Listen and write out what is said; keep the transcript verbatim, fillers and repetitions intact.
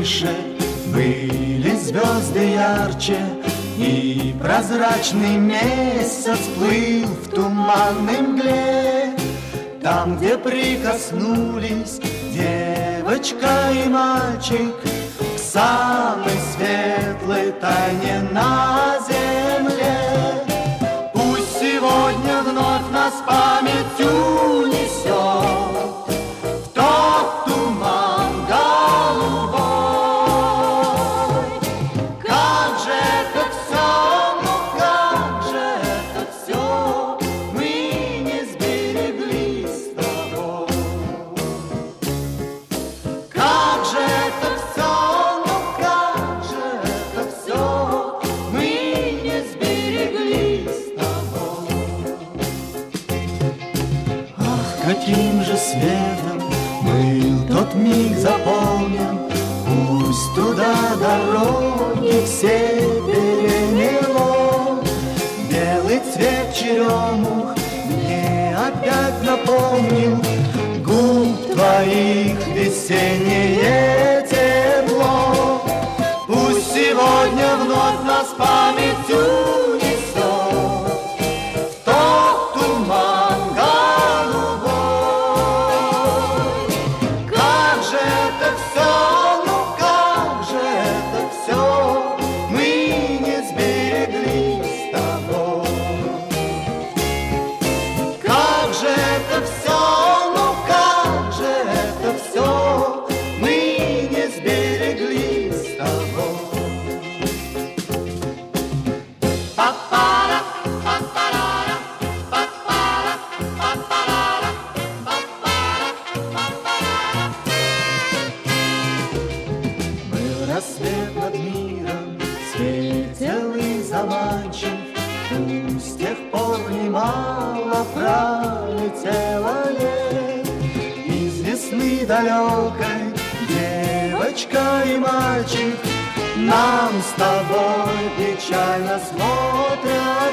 выше, были звезды ярче, и прозрачный месяц плыл в туманной мгле. Там, где прикоснулись девочка и мальчик к самой светлой тайне на земле. Пусть сегодня вновь нас память унесет в тот туман голубой. Как же это все, ну как же это все мы не сберегли с тобой. Как же это все, ну как же это все мы не сберегли с тобой. Ах, каким же светом был тот миг заполнен, пусть туда дороги все перемело. Белый цвет черемух мне опять напомнил губ твоих весеннее тепло. Пусть сегодня вновь нас память унесет в тот туман голубой. Как же это все, ну как же это все мы не сберегли с тобой. Как же это все, ну как же это все мы не сберегли с тобой. Па-пара, па-парара, па-пара, па-парара, па-пара, па-парара. Был рассвет над миром, светел и заманчив, пусть с тех пор немало пролетело лет. Из весны далекой девочка и мальчик нам с тобой печально смотрят